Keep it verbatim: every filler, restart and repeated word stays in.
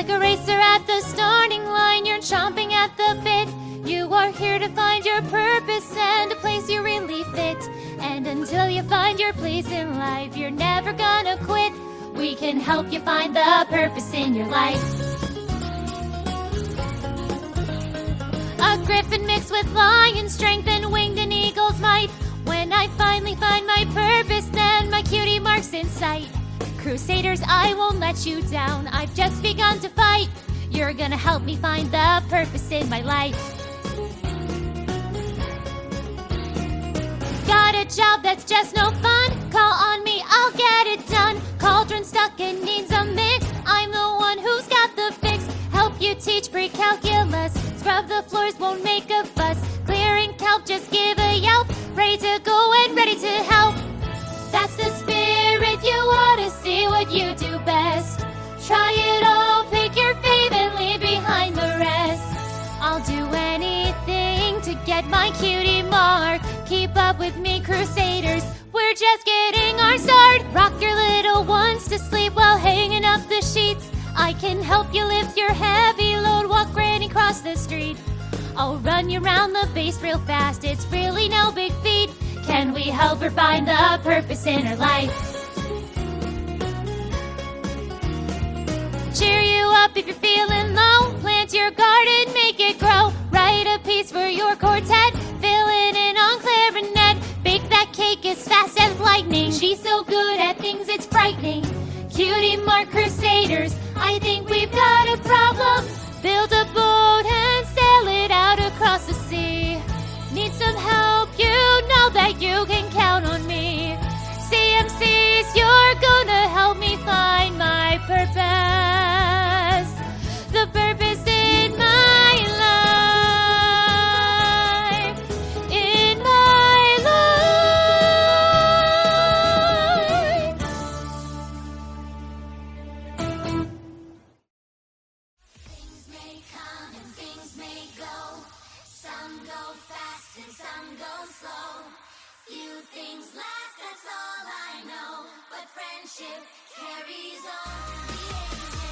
like a racer at the starting line, you're chomping at the bit. You are here to find your purpose and a place you really fit. And until you find your place in life, you're never gonna quit. We can help you find the purpose in your life. A griffin mixed with lion strength and winged an eagle's might. When I finally find my purpose, then my cutie mark's in sight. Crusaders, I won't let you down. I've just begun to fight. You're gonna help me find the purpose in my life. Got a job that's just no fun? Call on me, I'll get it done. Cauldron stuck and needs a mix. I'm the one who's got the fix. Help you teach pre-calculus. Scrub the floors, won't make a fuss. Clearing kelp, just give a yelp. Ready to go and ready to help. That's the spirit, you ought to see what you do best. Try it all, pick your fave and leave behind the rest. I'll do anything to get my cutie mark. Keep up with me, Crusaders, we're just getting our start. Rock your little ones to sleep while hanging up the sheets. I can help you lift your heavy load, walk granny across the street. I'll run you round the base real fast, it's really no big feat. Can we help her find the purpose in her life? Cheer you up if you're feeling low. Plant your garden, make it grow. Write a piece for your quartet. Fill it in on clarinet. Bake that cake as fast as lightning. She's so good at things, it's frightening. Cutie mark Crusaders, I think we've got a problem. Build a boat and sail it out across the sea. Need some help, you know that you can count on me. C M Cs, you're gonna help me find my purpose. The purpose in my life. In my life. Things may come and things may go. Some go fast and some go slow. Few things last, that's all I know. But friendship carries on.